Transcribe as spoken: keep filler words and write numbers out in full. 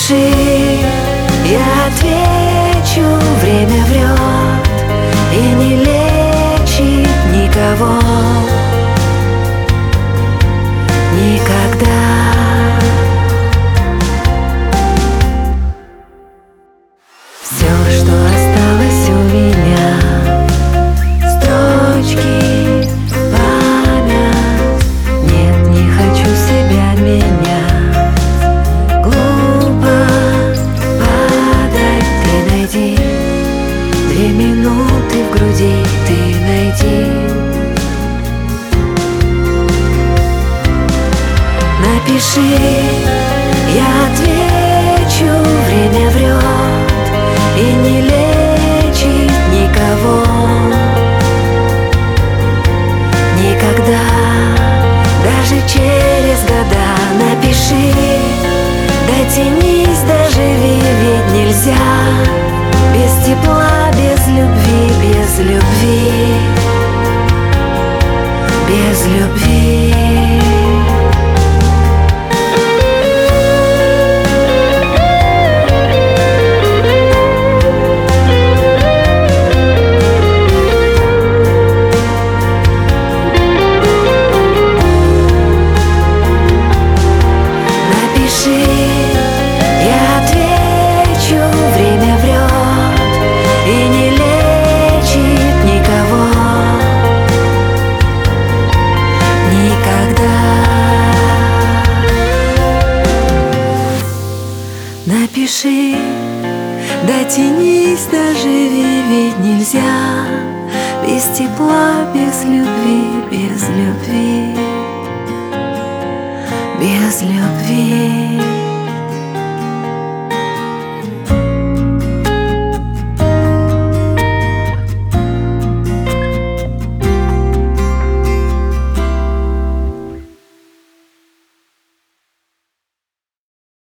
Напиши, я отвечу, время врет и не лечит никого никогда. Все, что осталось у меня, строчки, память. Нет, не хочу себя менять. Глупо падать, ты найди две минуты в груди, ты найди. Напиши, я отвечу, время врет и не лечит никого никогда, даже через года. Напиши, дотянись, доживи, ведь нельзя без тепла, без любви, без любви, без любви. Напиши, дотянись, доживи, ведь нельзя без тепла, без любви, без любви, без любви.